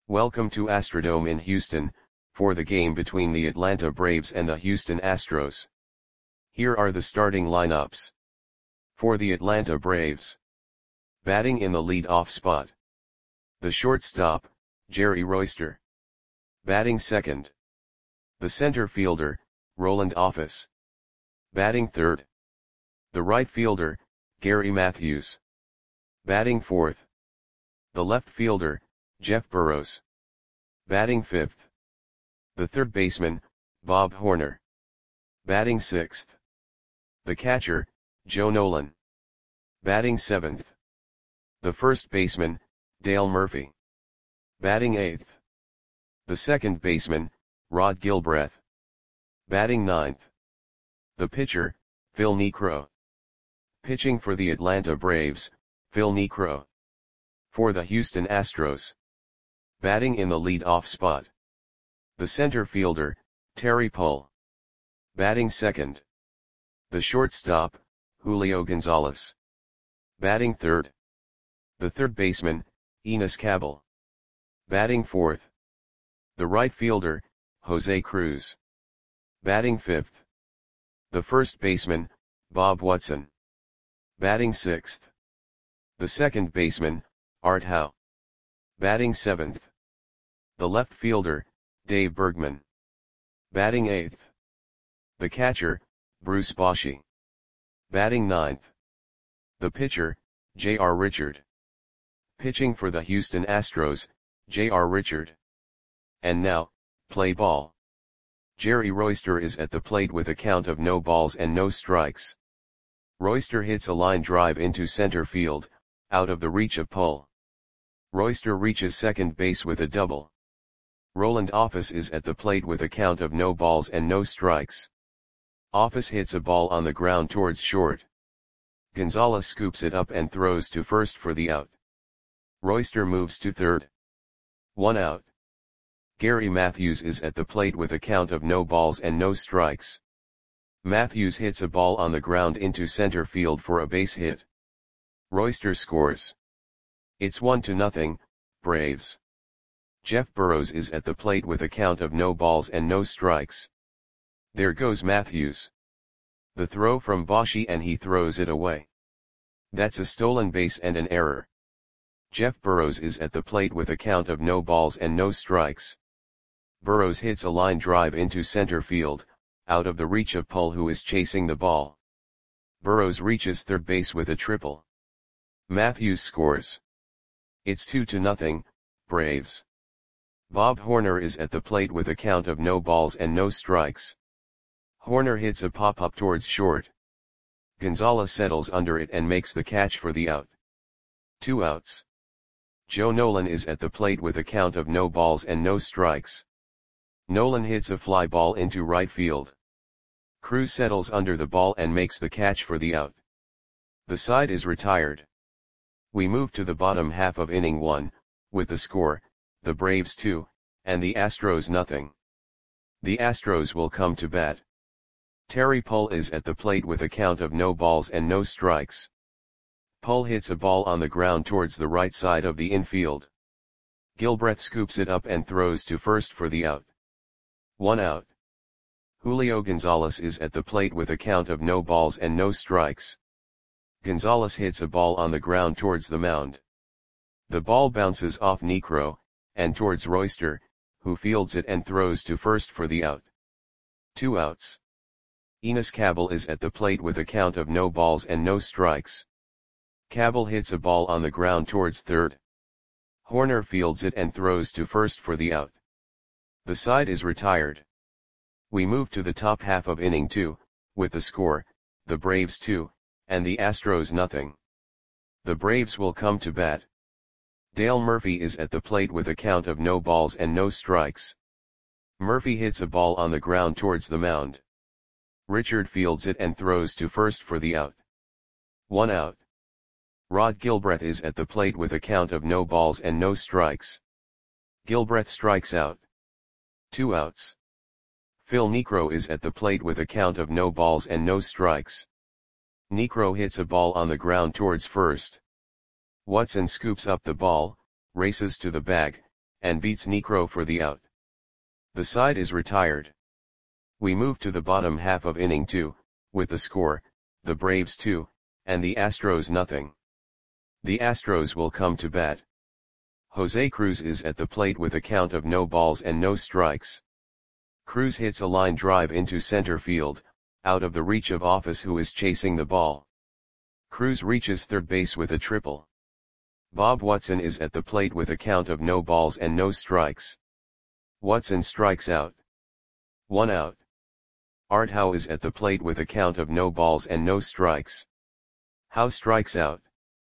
Welcome to Astrodome in Houston, for the game between the Atlanta Braves and the Houston Astros. Here are the starting lineups. For the Atlanta Braves. Batting in the lead-off spot. The shortstop, Jerry Royster. Batting second. The center fielder, Roland Office. Batting third. The right fielder, Gary Matthews. Batting fourth. The left fielder, Jeff Burroughs. Batting fifth. The third baseman, Bob Horner. Batting sixth. The catcher, Joe Nolan. Batting seventh. The first baseman, Dale Murphy. Batting eighth. The second baseman, Rod Gilbreth. Batting ninth. The pitcher, Phil Niekro. Pitching for the Atlanta Braves, Phil Niekro. For the Houston Astros. Batting in the lead-off spot. The center fielder, Terry Pull. Batting second. The shortstop, Julio Gonzalez. Batting third. The third baseman, Enos Cabell. Batting fourth. The right fielder, Jose Cruz. Batting fifth. The first baseman, Bob Watson. Batting sixth. The second baseman, Art Howe. Batting seventh. The left fielder, Dave Bergman. Batting eighth. The catcher, Bruce Bochy. Batting ninth. The pitcher, J.R. Richard. Pitching for the Houston Astros, J.R. Richard. And now, play ball. Jerry Royster is at the plate with a count of no balls and no strikes. Royster hits a line drive into center field, out of the reach of Pull. Royster reaches second base with a double. Roland Office is at the plate with a count of no balls and no strikes. Office hits a ball on the ground towards short. Gonzalez scoops it up and throws to first for the out. Royster moves to third. 1 out. Gary Matthews is at the plate with a count of no balls and no strikes. Matthews hits a ball on the ground into center field for a base hit. Royster scores. It's 1-0, Braves. Jeff Burroughs is at the plate with a count of no balls and no strikes. There goes Matthews. The throw from Bochy and he throws it away. That's a stolen base and an error. Jeff Burroughs is at the plate with a count of no balls and no strikes. Burroughs hits a line drive into center field, out of the reach of Pull who is chasing the ball. Burroughs reaches third base with a triple. Matthews scores. It's 2-0, Braves. Bob Horner is at the plate with a count of no balls and no strikes. Horner hits a pop-up towards short. Gonzalez settles under it and makes the catch for the out. 2 outs. Joe Nolan is at the plate with a count of no balls and no strikes. Nolan hits a fly ball into right field. Cruz settles under the ball and makes the catch for the out. The side is retired. We move to the bottom half of inning 1, with the score, the Braves 2, and the Astros 0. The Astros will come to bat. Terry Pull is at the plate with a count of no balls and no strikes. Pull hits a ball on the ground towards the right side of the infield. Gilbreth scoops it up and throws to first for the out. 1 out. Julio Gonzalez is at the plate with a count of no balls and no strikes. Gonzalez hits a ball on the ground towards the mound. The ball bounces off Niekro, and towards Royster, who fields it and throws to first for the out. 2 outs. Enos Cabell is at the plate with a count of no balls and no strikes. Cabell hits a ball on the ground towards third. Horner fields it and throws to first for the out. The side is retired. We move to the top half of inning 2, with the score, the Braves 2, and the Astros 0. The Braves will come to bat. Dale Murphy is at the plate with a count of no balls and no strikes. Murphy hits a ball on the ground towards the mound. Richard fields it and throws to first for the out. 1 out. Rod Gilbreth is at the plate with a count of no balls and no strikes. Gilbreth strikes out. 2 outs. Phil Niekro is at the plate with a count of no balls and no strikes. Niekro hits a ball on the ground towards first. Watson scoops up the ball, races to the bag, and beats Niekro for the out. The side is retired. We move to the bottom half of inning 2, with the score, the Braves 2, and the Astros nothing. The Astros will come to bat. Jose Cruz is at the plate with a count of no balls and no strikes. Cruz hits a line drive into center field, out of the reach of Office, who is chasing the ball. Cruz reaches third base with a triple. Bob Watson is at the plate with a count of no balls and no strikes. Watson strikes out. 1 out. Art Howe is at the plate with a count of no balls and no strikes. Howe strikes out.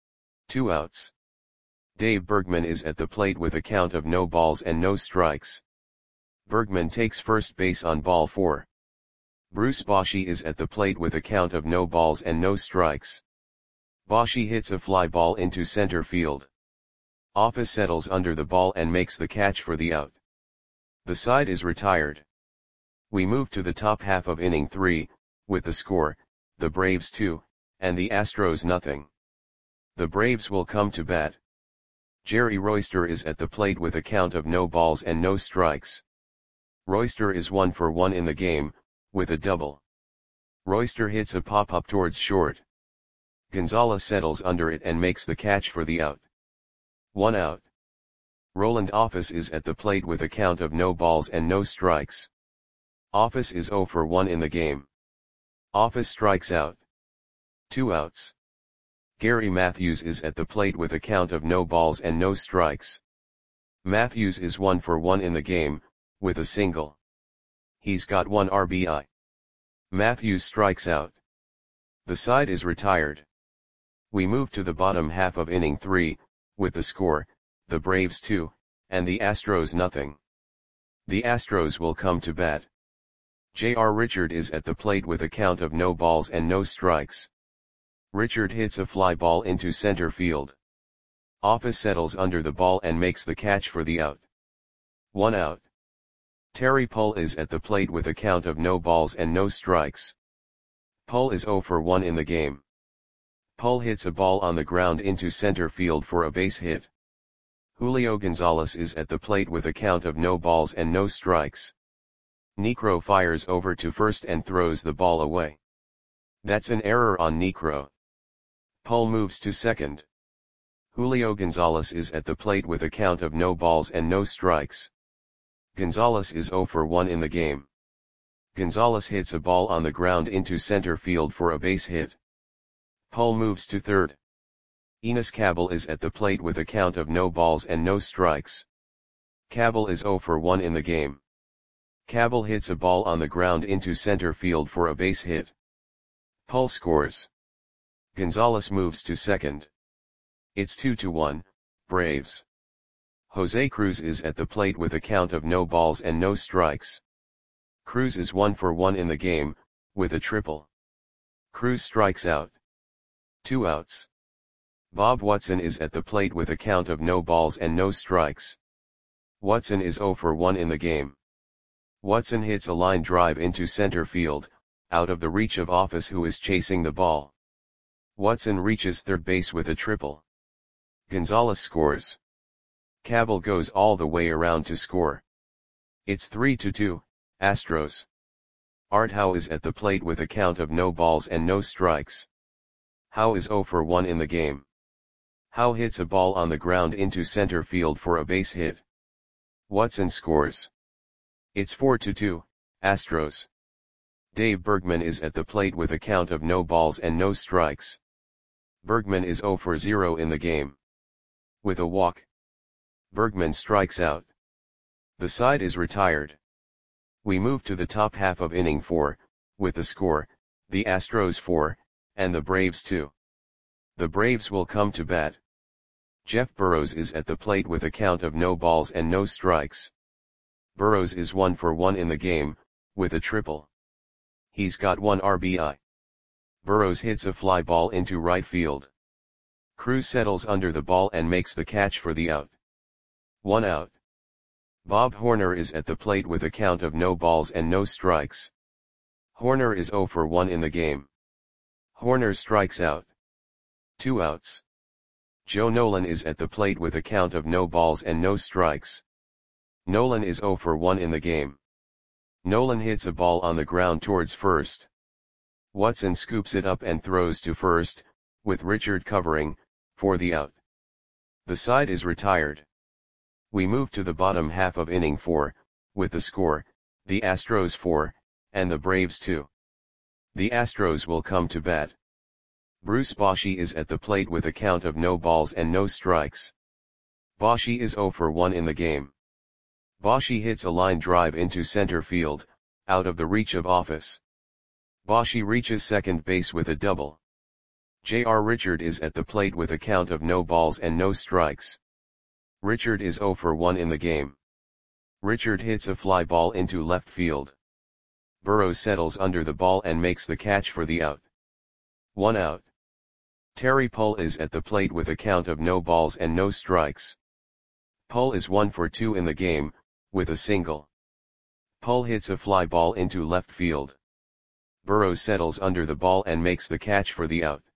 2 outs. Dave Bergman is at the plate with a count of no balls and no strikes. Bergman takes first base on ball 4. Bruce Bochy is at the plate with a count of no balls and no strikes. Bochy hits a fly ball into center field. Office settles under the ball and makes the catch for the out. The side is retired. We move to the top half of inning 3, with the score, the Braves 2, and the Astros nothing. The Braves will come to bat. Jerry Royster is at the plate with a count of no balls and no strikes. Royster is 1 for 1 in the game, with a double. Royster hits a pop-up towards short. Gonzalez settles under it and makes the catch for the out. 1 out. Roland Office is at the plate with a count of no balls and no strikes. Office is 0 for 1 in the game. Office strikes out. 2 outs. Gary Matthews is at the plate with a count of no balls and no strikes. Matthews is 1 for 1 in the game, with a single. He's got 1 RBI. Matthews strikes out. The side is retired. We move to the bottom half of inning 3, with the score, the Braves 2, and the Astros nothing. The Astros will come to bat. J.R. Richard is at the plate with a count of no balls and no strikes. Richard hits a fly ball into center field. Office settles under the ball and makes the catch for the out. 1 out. Terry Pull is at the plate with a count of no balls and no strikes. Pull is 0 for 1 in the game. Pull hits a ball on the ground into center field for a base hit. Julio Gonzalez is at the plate with a count of no balls and no strikes. Niekro fires over to first and throws the ball away. That's an error on Niekro. Pull moves to second. Julio Gonzalez is at the plate with a count of no balls and no strikes. Gonzalez is 0 for 1 in the game. Gonzalez hits a ball on the ground into center field for a base hit. Pull moves to third. Enos Cabell is at the plate with a count of no balls and no strikes. Cabell is 0 for 1 in the game. Cabell hits a ball on the ground into center field for a base hit. Pull scores. Gonzalez moves to second. It's 2-1, Braves. Jose Cruz is at the plate with a count of no balls and no strikes. Cruz is 1 for 1 in the game, with a triple. Cruz strikes out. 2 outs. Bob Watson is at the plate with a count of no balls and no strikes. Watson is 0 for 1 in the game. Watson hits a line drive into center field, out of the reach of Office, who is chasing the ball. Watson reaches third base with a triple. Gonzalez scores. Cabell goes all the way around to score. It's 3-2, Astros. Art Howe is at the plate with a count of no balls and no strikes. Howe is 0 for 1 in the game. Howe hits a ball on the ground into center field for a base hit. Watson scores. It's 4-2, Astros. Dave Bergman is at the plate with a count of no balls and no strikes. Bergman is 0 for 0 in the game. With a walk, Bergman strikes out. The side is retired. We move to the top half of inning 4, with the score, the Astros 4, and the Braves 2. The Braves will come to bat. Jeff Burrows is at the plate with a count of no balls and no strikes. Burrows is 1 for 1 in the game, with a triple. He's got 1 RBI. Burrows hits a fly ball into right field. Cruz settles under the ball and makes the catch for the out. 1 out. Bob Horner is at the plate with a count of no balls and no strikes. Horner is 0 for 1 in the game. Horner strikes out. 2 outs. Joe Nolan is at the plate with a count of no balls and no strikes. Nolan is 0 for 1 in the game. Nolan hits a ball on the ground towards first. Watson scoops it up and throws to first, with Richard covering, for the out. The side is retired. We move to the bottom half of inning 4, with the score, the Astros 4, and the Braves 2. The Astros will come to bat. Bruce Bochy is at the plate with a count of no balls and no strikes. Bochy is 0 for 1 in the game. Bochy hits a line drive into center field, out of the reach of Office. Bochy reaches second base with a double. J.R. Richard is at the plate with a count of no balls and no strikes. Richard is 0 for 1 in the game. Richard hits a fly ball into left field. Burrows settles under the ball and makes the catch for the out. 1 out. Terry Pull is at the plate with a count of no balls and no strikes. Pull is 1 for 2 in the game, with a single. Pull hits a fly ball into left field. Burrows settles under the ball and makes the catch for the out.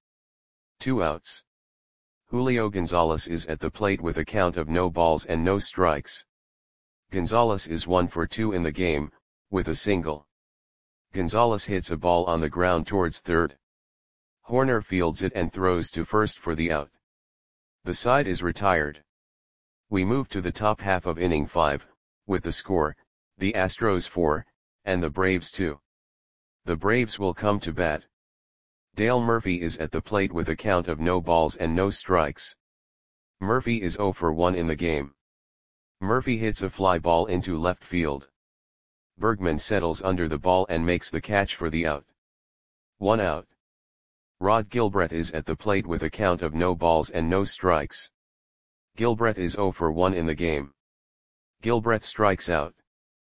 2 outs. Julio Gonzalez is at the plate with a count of no balls and no strikes. Gonzalez is 1 for 2 in the game, with a single. Gonzalez hits a ball on the ground towards third. Horner fields it and throws to first for the out. The side is retired. We move to the top half of inning 5, with the score, the Astros 4, and the Braves 2. The Braves will come to bat. Dale Murphy is at the plate with a count of no balls and no strikes. Murphy is 0 for 1 in the game. Murphy hits a fly ball into left field. Bergman settles under the ball and makes the catch for the out. 1 out. Rod Gilbreth is at the plate with a count of no balls and no strikes. Gilbreth is 0 for 1 in the game. Gilbreth strikes out.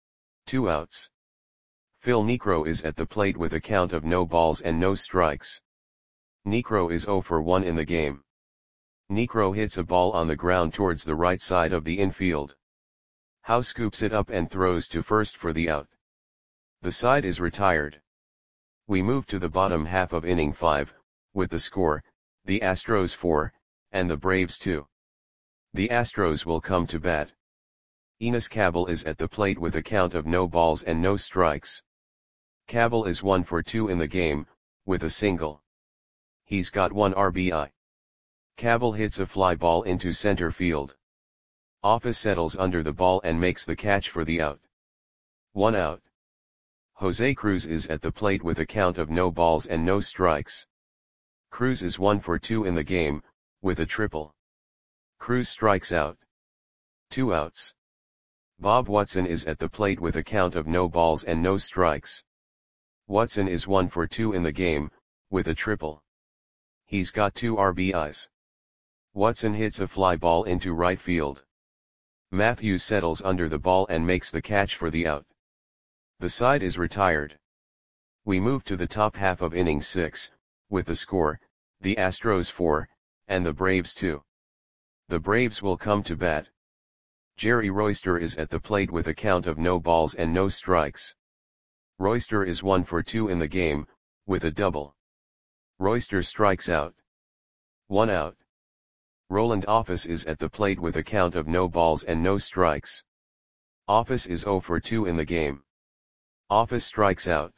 2 outs. Phil Niekro is at the plate with a count of no balls and no strikes. Niekro is 0 for 1 in the game. Niekro hits a ball on the ground towards the right side of the infield. Howe scoops it up and throws to first for the out. The side is retired. We move to the bottom half of inning 5, with the score, the Astros 4, and the Braves 2. The Astros will come to bat. Enos Cabell is at the plate with a count of no balls and no strikes. Cabell is 1 for 2 in the game, with a single. He's got 1 RBI. Cabell hits a fly ball into center field. Office settles under the ball and makes the catch for the out. 1 out. Jose Cruz is at the plate with a count of no balls and no strikes. Cruz is 1 for 2 in the game, with a triple. Cruz strikes out. 2 outs. Bob Watson is at the plate with a count of no balls and no strikes. Watson is 1 for 2 in the game, with a triple. He's got 2 RBIs. Watson hits a fly ball into right field. Matthews settles under the ball and makes the catch for the out. The side is retired. We move to the top half of inning 6, with the score, the Astros 4, and the Braves 2. The Braves will come to bat. Jerry Royster is at the plate with a count of no balls and no strikes. Royster is 1 for 2 in the game, with a double. Royster strikes out. 1 out. Roland Office is at the plate with a count of no balls and no strikes. Office is 0 for 2 in the game. Office strikes out.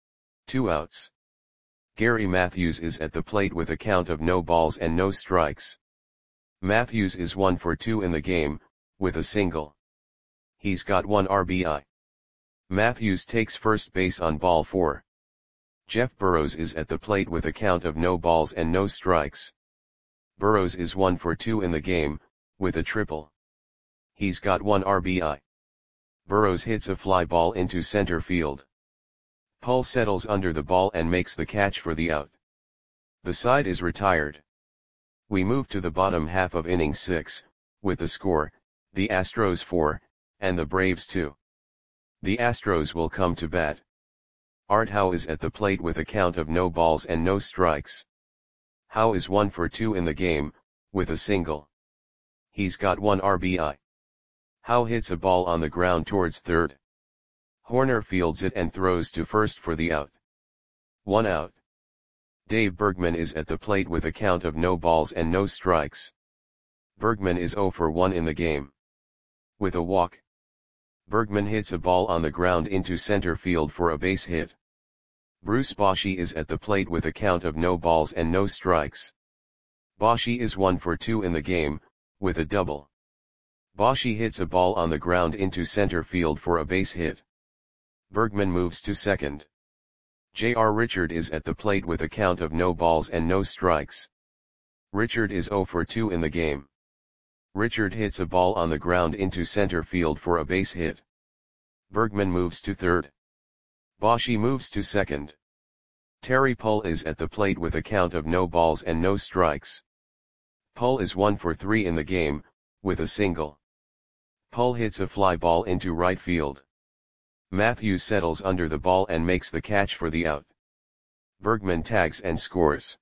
2 outs. Gary Matthews is at the plate with a count of no balls and no strikes. Matthews is 1 for 2 in the game, with a single. He's got 1 RBI. Matthews takes first base on ball 4. Jeff Burrows is at the plate with a count of no balls and no strikes. Burrows is 1 for 2 in the game, with a triple. He's got 1 RBI. Burrows hits a fly ball into center field. Pull settles under the ball and makes the catch for the out. The side is retired. We move to the bottom half of inning 6, with the score, the Astros 4, and the Braves 2. The Astros will come to bat. Art Howe is at the plate with a count of no balls and no strikes. Howe is 1 for 2 in the game, with a single. He's got 1 RBI. Howe hits a ball on the ground towards third. Horner fields it and throws to first for the out. 1 out. Dave Bergman is at the plate with a count of no balls and no strikes. Bergman is 0 for 1 in the game. With a walk. Bergman hits a ball on the ground into center field for a base hit. Bruce Bochy is at the plate with a count of no balls and no strikes. Bochy is 1 for 2 in the game, with a double. Bochy hits a ball on the ground into center field for a base hit. Bergman moves to second. J.R. Richard is at the plate with a count of no balls and no strikes. Richard is 0 for 2 in the game. Richard hits a ball on the ground into center field for a base hit. Bergman moves to third. Bochy moves to second. Terry Pull is at the plate with a count of no balls and no strikes. Pull is 1 for 3 in the game, with a single. Pull hits a fly ball into right field. Matthews settles under the ball and makes the catch for the out. Bergman tags and scores.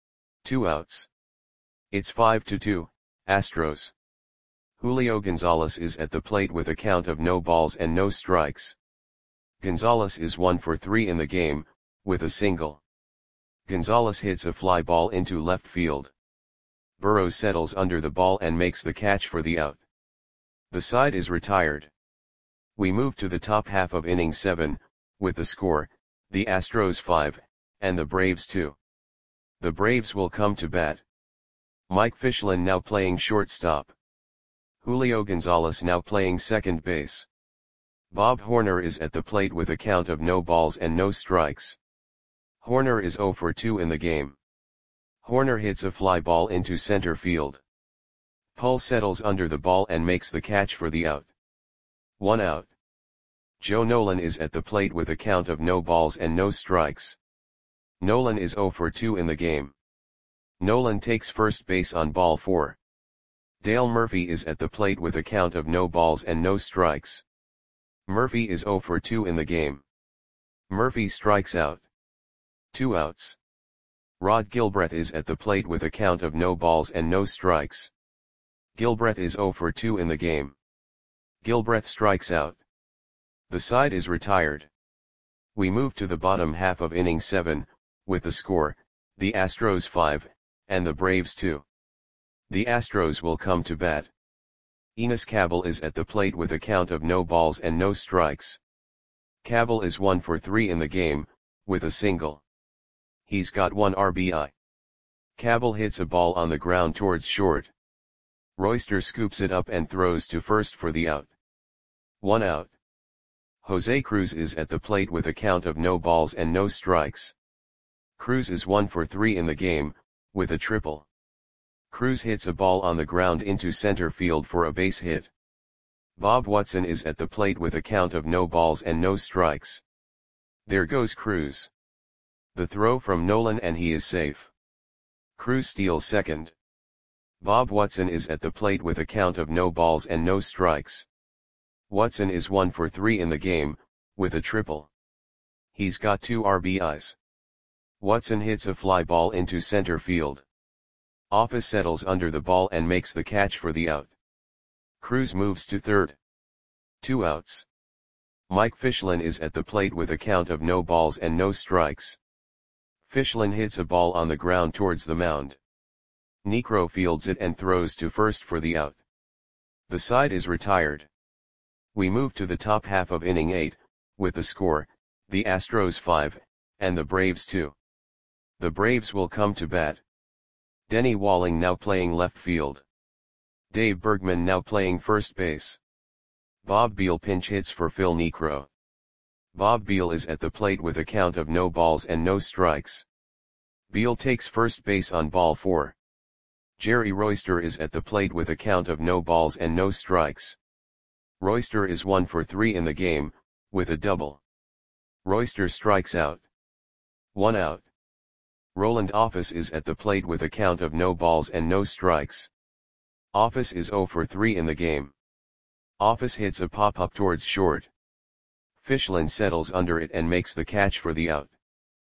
2 outs. It's 5-2, Astros. Julio Gonzalez is at the plate with a count of no balls and no strikes. Gonzalez is 1 for 3 in the game, with a single. Gonzalez hits a fly ball into left field. Burrows settles under the ball and makes the catch for the out. The side is retired. We move to the top half of inning 7, with the score, the Astros 5, and the Braves 2. The Braves will come to bat. Mike Fichlin now playing shortstop. Julio Gonzalez now playing second base. Bob Horner is at the plate with a count of no balls and no strikes. Horner is 0 for 2 in the game. Horner hits a fly ball into center field. Pull settles under the ball and makes the catch for the out. 1 out. Joe Nolan is at the plate with a count of no balls and no strikes. Nolan is 0 for 2 in the game. Nolan takes first base on ball 4. Dale Murphy is at the plate with a count of no balls and no strikes. Murphy is 0 for 2 in the game. Murphy strikes out. 2 outs. Rod Gilbreth is at the plate with a count of no balls and no strikes. Gilbreth is 0 for 2 in the game. Gilbreth strikes out. The side is retired. We move to the bottom half of inning 7, with the score, the Astros 5, and the Braves 2. The Astros will come to bat. Enos Cabell is at the plate with a count of no balls and no strikes. Cabell is 1 for 3 in the game, with a single. He's got 1 RBI. Cabell hits a ball on the ground towards short. Royster scoops it up and throws to first for the out. 1 out. Jose Cruz is at the plate with a count of no balls and no strikes. Cruz is 1 for 3 in the game, with a triple. Cruz hits a ball on the ground into center field for a base hit. Bob Watson is at the plate with a count of no balls and no strikes. There goes Cruz. The throw from Nolan and he is safe. Cruz steals second. Bob Watson is at the plate with a count of no balls and no strikes. Watson is 1 for 3 in the game, with a triple. He's got 2 RBIs. Watson hits a fly ball into center field. Office settles under the ball and makes the catch for the out. Cruz moves to third. 2 outs. Mike Fichlin is at the plate with a count of no balls and no strikes. Fichlin hits a ball on the ground towards the mound. Niekro fields it and throws to first for the out. The side is retired. We move to the top half of inning 8, with the score, the Astros 5, and the Braves 2. The Braves will come to bat. Denny Walling now playing left field. Dave Bergman now playing first base. Bob Beal pinch hits for Phil Niekro. Bob Beal is at the plate with a count of no balls and no strikes. Beal takes first base on ball 4. Jerry Royster is at the plate with a count of no balls and no strikes. Royster is 1 for 3 in the game, with a double. Royster strikes out. 1 out. Roland Office is at the plate with a count of no balls and no strikes. Office is 0 for 3 in the game. Office hits a pop-up towards short. Fichlin settles under it and makes the catch for the out.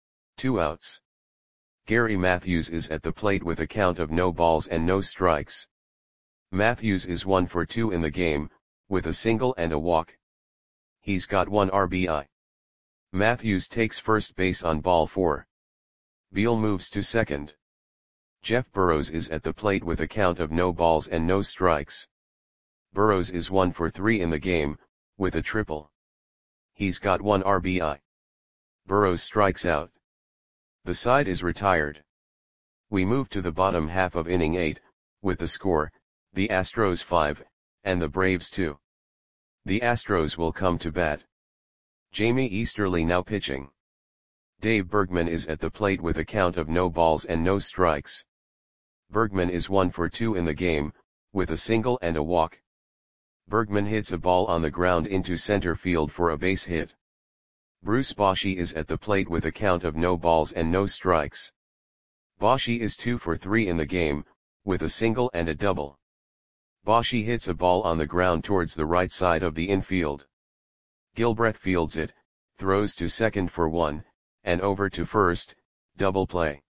2 outs. Gary Matthews is at the plate with a count of no balls and no strikes. Matthews is 1 for 2 in the game, with a single and a walk. He's got 1 RBI. Matthews takes first base on ball 4. Beal moves to second. Jeff Burrows is at the plate with a count of no balls and no strikes. Burrows is 1 for 3 in the game, with a triple. He's got 1 RBI. Burrows strikes out. The side is retired. We move to the bottom half of inning 8, with the score, the Astros 5, and the Braves 2. The Astros will come to bat. Jamie Easterly now pitching. Dave Bergman is at the plate with a count of no balls and no strikes. Bergman is 1 for 2 in the game, with a single and a walk. Bergman hits a ball on the ground into center field for a base hit. Bruce Bochy is at the plate with a count of no balls and no strikes. Bochy is 2 for 3 in the game, with a single and a double. Bochy hits a ball on the ground towards the right side of the infield. Gilbreth fields it, throws to second for 1, and over to first, double play.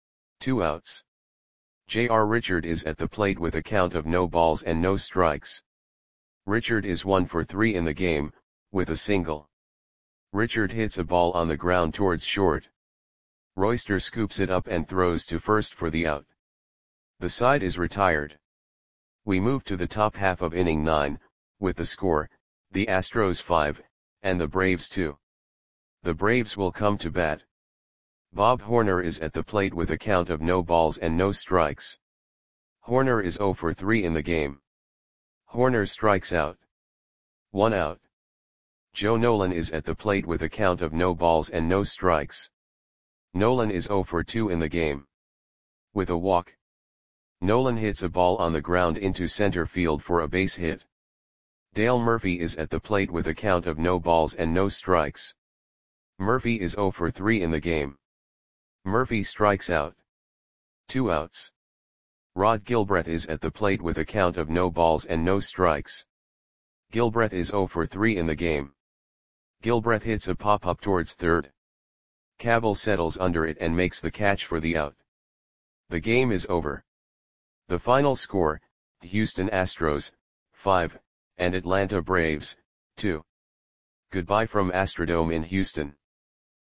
2 outs. J.R. Richard is at the plate with a count of no balls and no strikes. Richard is 1 for 3 in the game, with a single. Richard hits a ball on the ground towards short. Royster scoops it up and throws to first for the out. The side is retired. We move to the top half of inning 9, with the score, the Astros 5, and the Braves 2. The Braves will come to bat. Bob Horner is at the plate with a count of no balls and no strikes. Horner is 0 for 3 in the game. Horner strikes out. 1 out. Joe Nolan is at the plate with a count of no balls and no strikes. Nolan is 0 for 2 in the game. With a walk. Nolan hits a ball on the ground into center field for a base hit. Dale Murphy is at the plate with a count of no balls and no strikes. Murphy is 0 for 3 in the game. Murphy strikes out. 2 outs. Rod Gilbreth is at the plate with a count of no balls and no strikes. Gilbreth is 0 for 3 in the game. Gilbreth hits a pop-up towards third. Cabell settles under it and makes the catch for the out. The game is over. The final score, Houston Astros, 5, and Atlanta Braves, 2. Goodbye from Astrodome in Houston.